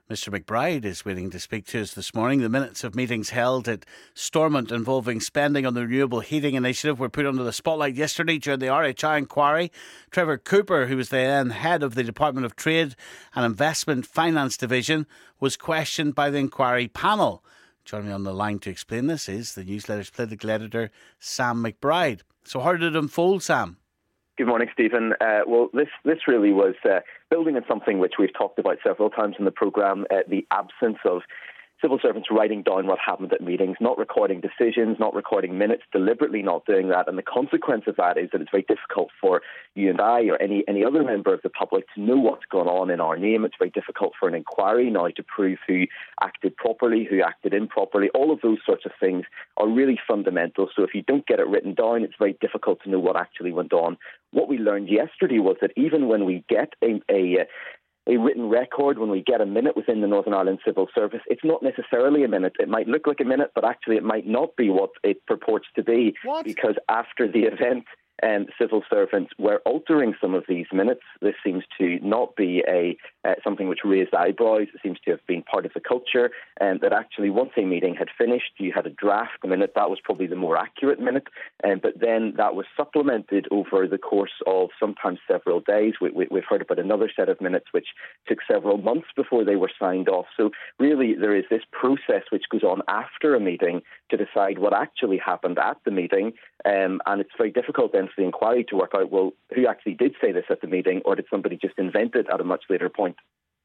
Mr McBride is waiting to speak to us this morning. The minutes of meetings held at Stormont involving spending on the Renewable Heating Initiative were put under the spotlight yesterday during the RHI inquiry. Trevor Cooper, who was then head of the Department of Trade and Investment Finance Division, was questioned by the inquiry panel. Joining me on the line to explain this is the newsletter's political editor, Sam McBride. So how did it unfold, Sam? Good morning, Stephen. Well, this really was building on something which we've talked about several times in the programme, the absence of civil servants writing down what happened at meetings, not recording decisions, not recording minutes, deliberately not doing that. And the consequence of that is that it's very difficult for you and I or any other member of the public to know what's gone on in our name. It's very difficult for an inquiry now to prove who acted properly, who acted improperly. All of those sorts of things are really fundamental. So if you don't get it written down, it's very difficult to know what actually went on. What we learned yesterday was that even when we get a written record, when we get a minute within the Northern Ireland Civil Service, it's not necessarily a minute. It might look like a minute, but actually it might not be what it purports to be. What? Because after the event, civil servants were altering some of these minutes. This seems to not be something which raised eyebrows. It seems to have been part of the culture, and that actually once a meeting had finished, you had a draft minute. That was probably the more accurate minute, but then that was supplemented over the course of sometimes several days. We've heard about another set of minutes which took several months before they were signed off. So really there is this process which goes on after a meeting to decide what actually happened at the meeting, and it's very difficult then for the inquiry to work out, well, who actually did say this at the meeting, or did somebody just invent it at a much later point?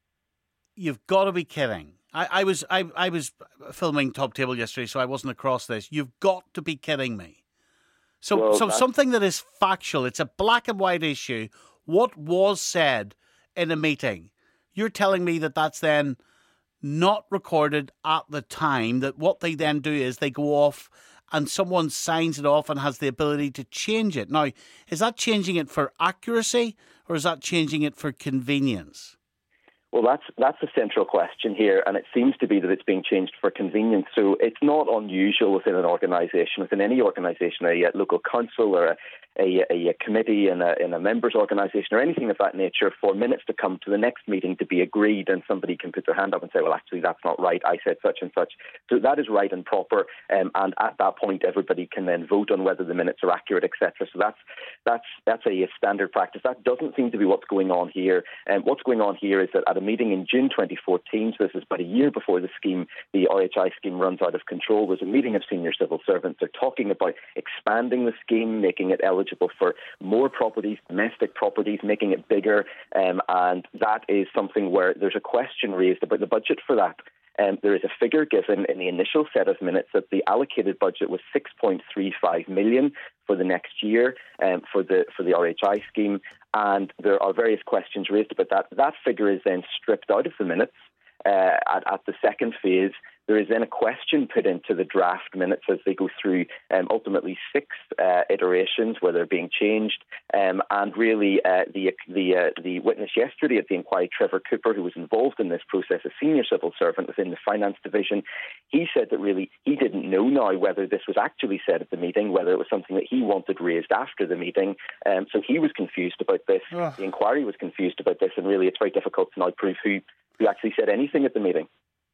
You've got to be kidding. I was filming Top Table yesterday, so I wasn't across this. You've got to be kidding me. So something that is factual, it's a black and white issue. What was said in a meeting, you're telling me that that's then not recorded at the time, that what they then do is they go off and someone signs it off and has the ability to change it. Now, is that changing it for accuracy or is that changing it for convenience? Well, that's the central question here, and it seems to be that it's being changed for convenience. So it's not unusual within an organisation, within any organisation, a local council or a committee in a members' organisation or anything of that nature, for minutes to come to the next meeting to be agreed, and somebody can put their hand up and say, well, actually, that's not right. I said such and such. So that is right and proper, and at that point, everybody can then vote on whether the minutes are accurate, etc. So that's a standard practice. That doesn't seem to be what's going on here. And what's going on here is that at a meeting in June 2014, so this is about a year before the RHI scheme runs out of control, was a meeting of senior civil servants. They're talking about expanding the scheme, making it eligible for more properties, domestic properties, making it bigger, and that is something where there's a question raised about the budget for that. There is a figure given in the initial set of minutes that the allocated budget was 6.35 million for the next year for the RHI scheme, and there are various questions raised about that. That figure is then stripped out of the minutes at the second phase. There is then a question put into the draft minutes as they go through ultimately 6 iterations where they're being changed. And really, the witness yesterday at the inquiry, Trevor Cooper, who was involved in this process, a senior civil servant within the finance division, he said that really he didn't know now whether this was actually said at the meeting, whether it was something that he wanted raised after the meeting. So he was confused about this. Oh. The inquiry was confused about this, and really it's very difficult to now prove who actually said anything at the meeting.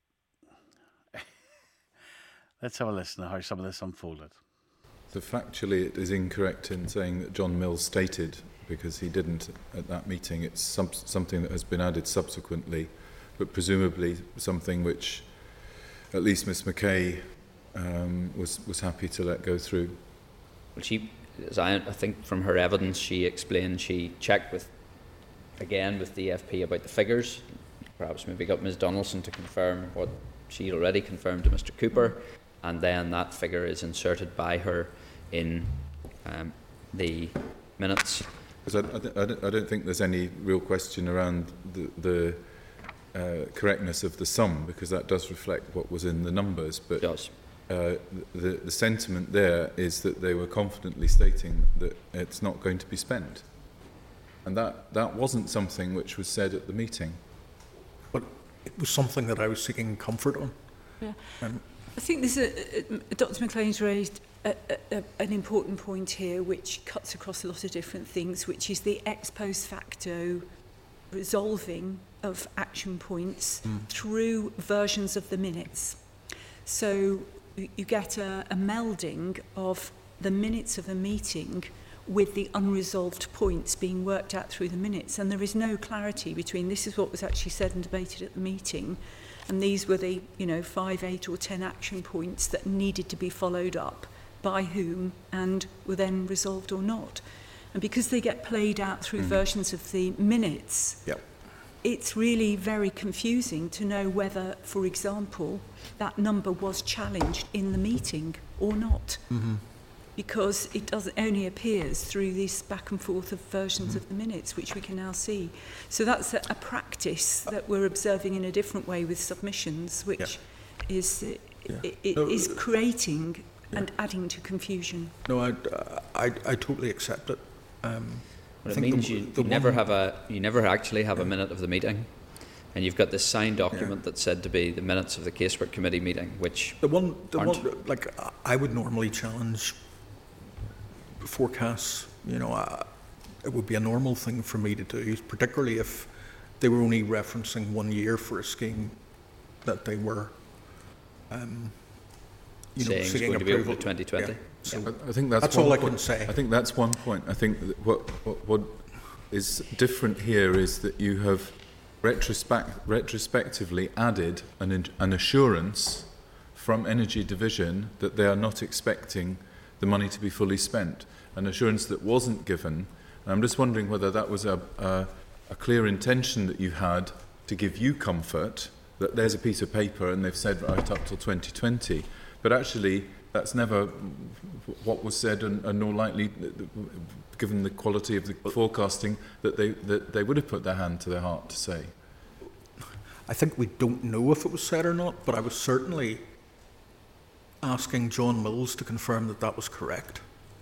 Let's have a listen to how some of this unfolded. So factually it is incorrect in saying that John Mills stated, because he didn't at that meeting. It's something that has been added subsequently, but presumably something which at least Miss McKay was happy to let go through. Well, I think from her evidence, she explained she checked with the FP about the figures, perhaps maybe got Ms Donaldson to confirm what she'd already confirmed to Mr Cooper, and then that figure is inserted by her in the minutes. Because I don't think there's any real question around the correctness of the sum, because that does reflect what was in the numbers. But it does. The sentiment there is that they were confidently stating that it's not going to be spent. And that wasn't something which was said at the meeting. But it was something that I was seeking comfort on. Yeah. I think Dr McLean's raised an important point here, which cuts across a lot of different things, which is the ex post facto resolving of action points through versions of the minutes. So you get a melding of the minutes of a meeting with the unresolved points being worked out through the minutes, and there is no clarity between this is what was actually said and debated at the meeting, and these were the 5, 8 or 10 action points that needed to be followed up by whom and were then resolved or not. And because they get played out through versions of the minutes, it's really very confusing to know whether, for example, that number was challenged in the meeting or not. Because it only appears through this back and forth of versions of the minutes, which we can now see. So that's a practice that we're observing in a different way with submissions, which is creating and adding to confusion. No, I totally accept it. But it means you never actually have a minute of the meeting, and you've got this signed document that's said to be the minutes of the casework committee meeting, which the one like I would normally challenge forecasts. It would be a normal thing for me to do, particularly if they were only referencing 1 year for a scheme that they were saying it's going to be open to 2020. So I think that's all I can say. I think that's one point. I think that what is different here is that you have retrospectively added an assurance from Energy Division that they are not expecting the money to be fully spent, an assurance that wasn't given. And I'm just wondering whether that was a clear intention that you had to give you comfort that there's a piece of paper and they've said right up till 2020, but actually that's never what was said, and nor likely, given the quality of the forecasting, that they would have put their hand to their heart to say. I think we don't know if it was said or not, but I was certainly asking John Mills to confirm that was correct.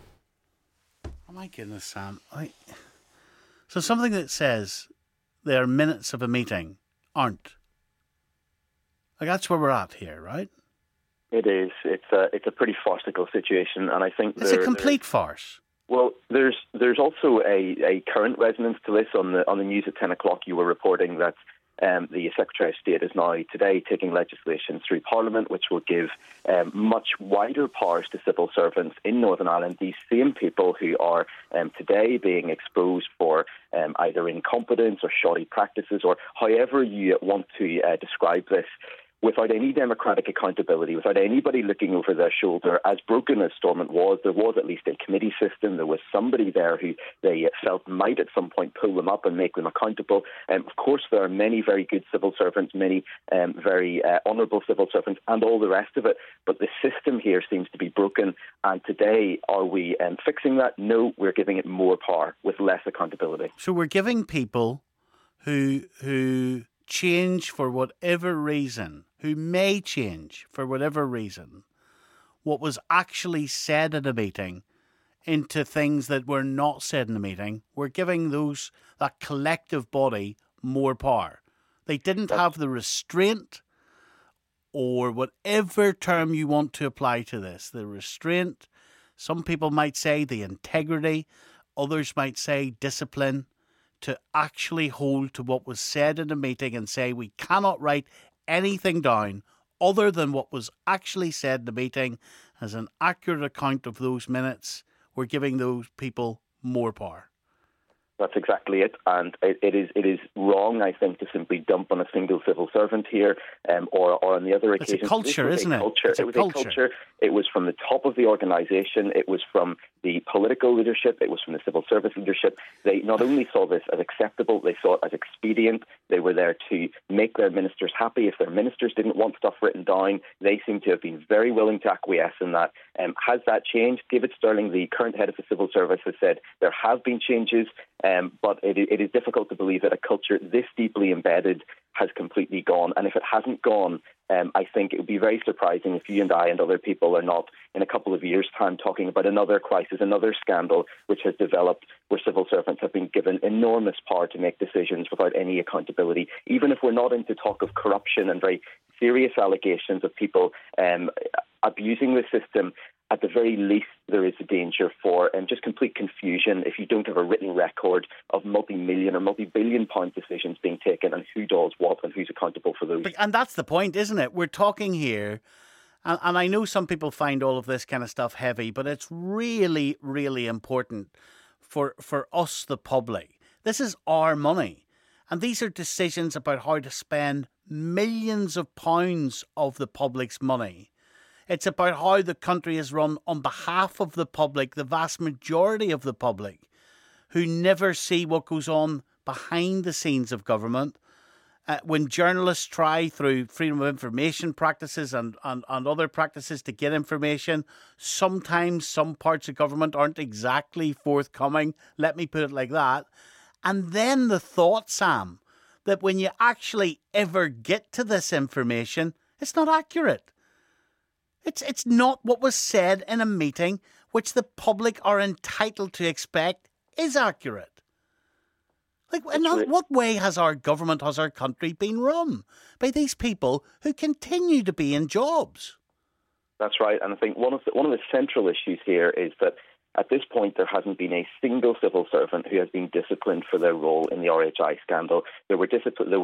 Oh my goodness, Sam. So something that says there are minutes of a meeting aren't. Like, that's where we're at here, right? It is. It's a pretty farcical situation, and I think it's a complete farce. Well, there's also a current resonance to this. On the news at 10 o'clock, you were reporting that the Secretary of State is now today taking legislation through Parliament which will give much wider powers to civil servants in Northern Ireland, these same people who are today being exposed for either incompetence or shoddy practices, or however you want to describe this, without any democratic accountability, without anybody looking over their shoulder. As broken as Stormont was, there was at least a committee system. There was somebody there who they felt might at some point pull them up and make them accountable. Of course, there are many very good civil servants, many very honourable civil servants, and all the rest of it. But the system here seems to be broken. And today, are we fixing that? No, we're giving it more power with less accountability. So we're giving people who change for whatever reason, who may change for whatever reason, what was actually said in a meeting into things that were not said in a meeting. We're giving that collective body more power. They didn't have the restraint, or whatever term you want to apply to this, the restraint. Some people might say the integrity, others might say discipline, to actually hold to what was said in a meeting and say we cannot write anything down other than what was actually said in the meeting as an accurate account of those minutes. We're giving those people more power. That's exactly it, and it is wrong, I think, to simply dump on a single civil servant here, or on the other occasions. It's a culture, isn't it? It was a culture. It was from the top of the organisation. It was from the political leadership. It was from the civil service leadership. They not only saw this as acceptable, they saw it as expedient. They were there to make their ministers happy. If their ministers didn't want stuff written down, they seem to have been very willing to acquiesce in that. Has that changed? David Stirling, the current head of the civil service, has said there have been changes. But it is difficult to believe that a culture this deeply embedded has completely gone. And if it hasn't gone, I think it would be very surprising if you and I and other people are not, in a couple of years' time, talking about another crisis, another scandal which has developed where civil servants have been given enormous power to make decisions without any accountability. Even if we're not into talk of corruption and very serious allegations of people abusing the system, at the very least, there is a danger for just complete confusion if you don't have a written record of multi-million or multi-billion pound decisions being taken and who does what and who's accountable for those. And that's the point, isn't it? We're talking here, and I know some people find all of this kind of stuff heavy, but it's really, really important for us, the public. This is our money. And these are decisions about how to spend millions of pounds of the public's money. It's about how the country is run on behalf of the public, the vast majority of the public, who never see what goes on behind the scenes of government. When journalists try through freedom of information practices and other practices to get information, sometimes some parts of government aren't exactly forthcoming, let me put it like that. And then the thought, Sam, that when you actually ever get to this information, it's not accurate. It's not what was said in a meeting, which the public are entitled to expect is accurate. Like, in what way has our government, has our country been run? By these people who continue to be in jobs. That's right. And I think one of the central issues here is that at this point, there hasn't been a single civil servant who has been disciplined for their role in the RHI scandal. There was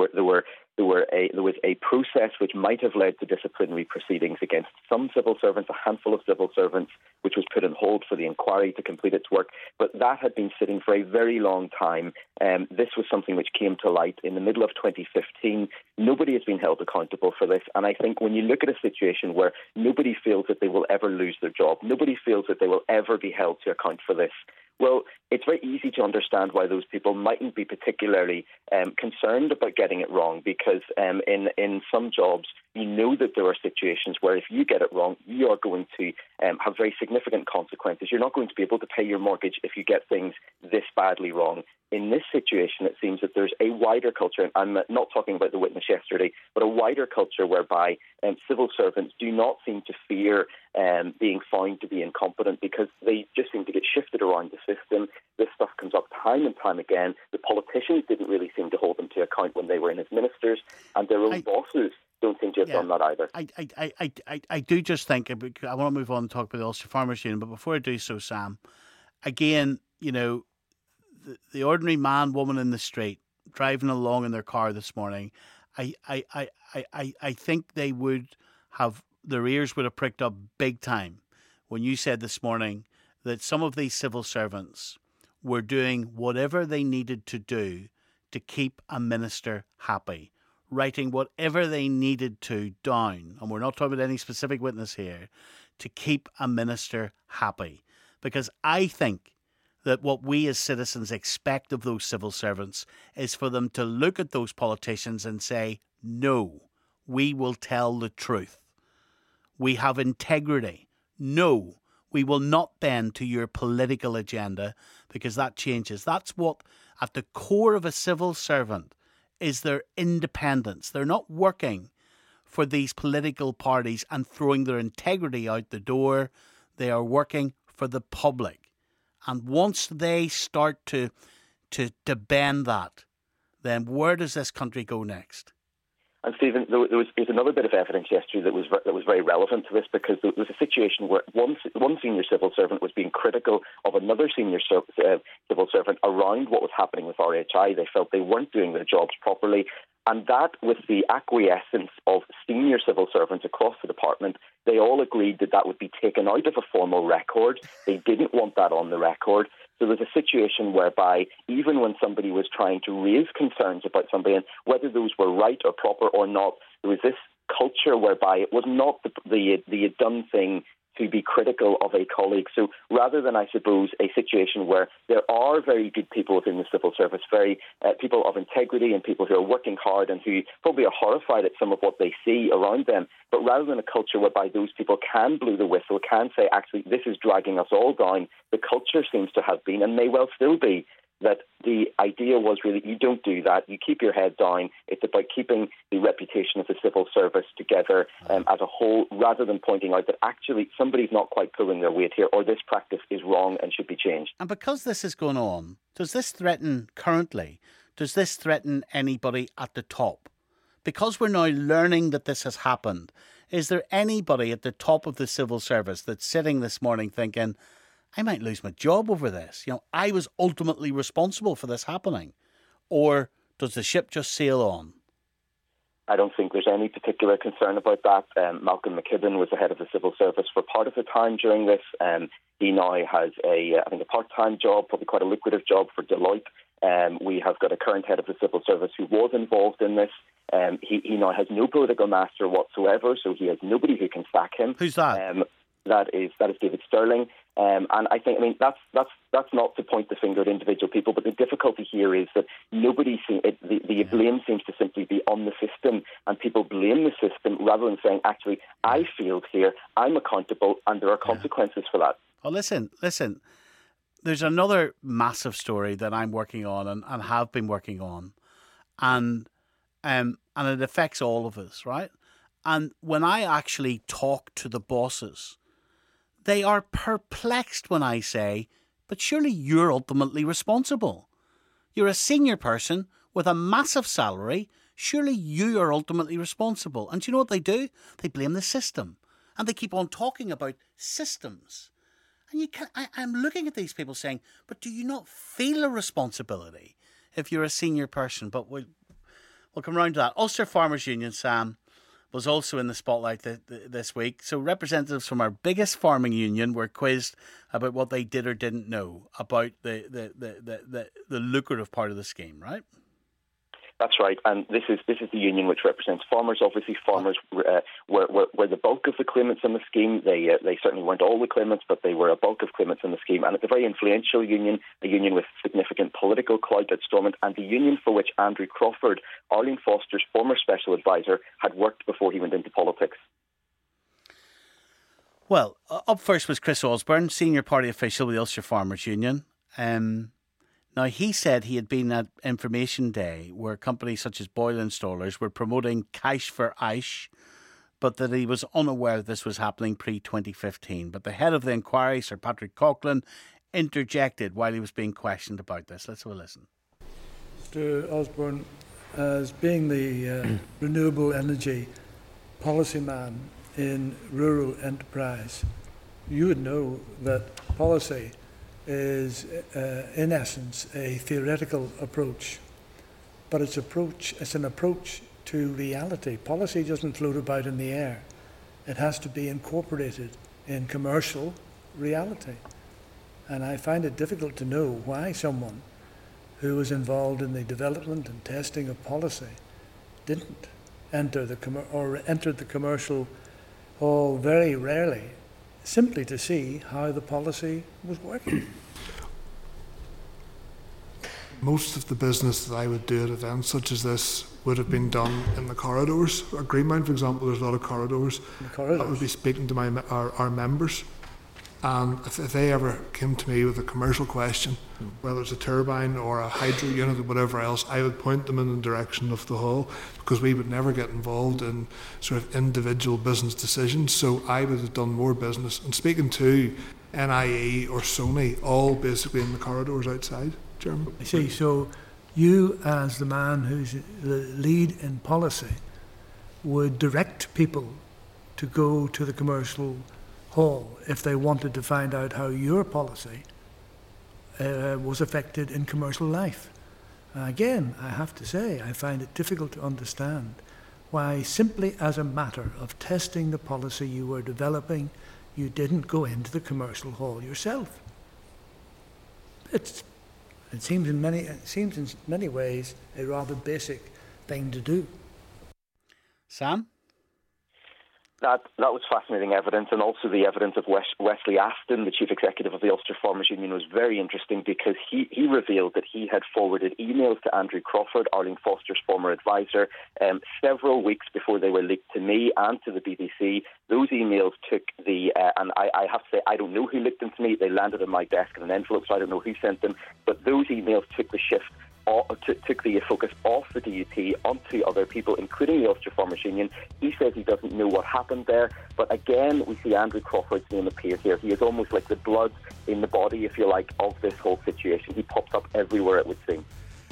a process which might have led to disciplinary proceedings against some civil servants, a handful of civil servants, which was put on hold for the inquiry to complete its work. But that had been sitting for a very long time. This was something which came to light in the middle of 2015. Nobody has been held accountable for this. And I think when you look at a situation where nobody feels that they will ever lose their job, nobody feels that they will ever be held to account for this, well, it's very easy to understand why those people mightn't be particularly concerned about getting it wrong, because in some jobs, you know that there are situations where if you get it wrong, you are going to have very significant consequences. You're not going to be able to pay your mortgage if you get things this badly wrong. In this situation, it seems that there's a wider culture, and I'm not talking about the witness yesterday, but a wider culture whereby civil servants do not seem to fear being found to be incompetent, because they just seem to get shifted around the system. This stuff comes up time and time again. The politicians didn't really seem to hold them to account when they were in as ministers, and their own bosses don't seem to have done that either. I do just think, I want to move on and talk about the Ulster Farmers Union, but before I do so, Sam, again, you know, the ordinary man, woman in the street, driving along in their car this morning, I think they would have, their ears would have pricked up big time when you said this morning that some of these civil servants were doing whatever they needed to do to keep a minister happy, writing whatever they needed to down, and we're not talking about any specific witness here, to keep a minister happy. Because I think that what we as citizens expect of those civil servants is for them to look at those politicians and say, no, we will tell the truth. We have integrity. No, we will not bend to your political agenda, because that changes. That's what, at the core of a civil servant, is their independence. They're not working for these political parties and throwing their integrity out the door. They are working for the public. And once they start to bend that, then where does this country go next? And Stephen, there was another bit of evidence yesterday that was very relevant to this, because there was a situation where one senior civil servant was being critical of another senior civil servant around what was happening with RHI. They felt they weren't doing their jobs properly. And that, with the acquiescence of senior civil servants across the department, they all agreed that that would be taken out of a formal record. They didn't want that on the record. So there was a situation whereby even when somebody was trying to raise concerns about somebody, and whether those were right or proper or not, there was this culture whereby it was not the done thing to be critical of a colleague. So rather than, I suppose, a situation where there are very good people within the civil service, very people of integrity and people who are working hard and who probably are horrified at some of what they see around them, but rather than a culture whereby those people can blow the whistle, can say, actually, this is dragging us all down, the culture seems to have been, and may well still be, that the idea was really, you don't do that, you keep your head down. It's about keeping the reputation of the civil service together as a whole, rather than pointing out that actually somebody's not quite pulling their weight here, or this practice is wrong and should be changed. And because this is going on, does this threaten anybody at the top? Because we're now learning that this has happened Is there anybody at the top of the civil service that's sitting this morning thinking, I might lose my job over this? I was ultimately responsible for this happening. Or does the ship just sail on? I don't think there's any particular concern about that. Malcolm McKibben was the head of the civil service for part of the time during this. He now has a part-time job, probably quite a lucrative job for Deloitte. We have got a current head of the civil service who was involved in this. He now has no political master whatsoever, so he has nobody who can sack him. Who's that? That is David Stirling. And I think, that's not to point the finger at individual people, but the difficulty here is that the blame seems to simply be on the system, and people blame the system rather than saying, actually, I failed here, I'm accountable, and there are consequences for that. Oh, listen. There's another massive story that I'm working on and have been working on, and it affects all of us, right? And when I actually talk to the bosses, they are perplexed when I say, but surely you're ultimately responsible. You're a senior person with a massive salary. Surely you are ultimately responsible. And do you know what they do? They blame the system. And they keep on talking about systems. And I'm looking at these people saying, but do you not feel a responsibility if you're a senior person? But we'll come round to that. Ulster Farmers Union, Sam, was also in the spotlight this week. So representatives from our biggest farming union were quizzed about what they did or didn't know about the lucrative part of the scheme, right? That's right, and this is the union which represents farmers. Obviously, farmers were the bulk of the claimants in the scheme. They certainly weren't all the claimants, but they were a bulk of claimants in the scheme. And it's a very influential union, a union with significant political clout at Stormont, and the union for which Andrew Crawford, Arlene Foster's former special advisor, had worked before he went into politics. Well, up first was Chris Osborne, senior party official with the Ulster Farmers Union. Now, he said he had been at Information Day where companies such as Boyle Installers were promoting cash for Aish, but that he was unaware this was happening pre-2015. But the head of the inquiry, Sir Patrick Coughlin, interjected while he was being questioned about this. Let's have a listen. Mr. Osborne, as being the renewable energy policy man in rural enterprise, you would know that policy is in essence a theoretical approach, but it's an approach to reality. Policy doesn't float about in the air. It has to be incorporated in commercial reality. And I find it difficult to know why someone who was involved in the development and testing of policy didn't enter entered the commercial hall very rarely, simply to see how the policy was working. Most of the business that I would do at events such as this would have been done in the corridors. At Greenmount, for example, there's a lot of corridors. That would be speaking to our members. And if they ever came to me with a commercial question, whether it's a turbine or a hydro unit or whatever else, I would point them in the direction of the hall, because we would never get involved in sort of individual business decisions. So I would have done more business. And speaking to NIE or Sony, all basically in the corridors outside, Chairman. I see. So you, as the man who's the lead in policy, would direct people to go to the commercial hall if they wanted to find out how your policy was affected in commercial life. Again, I have to say, I find it difficult to understand why, simply as a matter of testing the policy you were developing, you didn't go into the commercial hall yourself. It seems in many ways a rather basic thing to do. Sam? That was fascinating evidence, and also the evidence of Wesley Aston, the chief executive of the Ulster Farmers Union, was very interesting, because he revealed that he had forwarded emails to Andrew Crawford, Arlene Foster's former advisor, several weeks before they were leaked to me and to the BBC. Those emails took and I have to say, I don't know who leaked them to me. They landed on my desk in an envelope, so I don't know who sent them. But those emails took the focus off the DUP onto other people, including the Ulster Farmers Union. He says he doesn't know what happened there, but again, we see Andrew Crawford's name appear here. He is almost like the blood in the body, if you like, of this whole situation. He pops up everywhere, it would seem.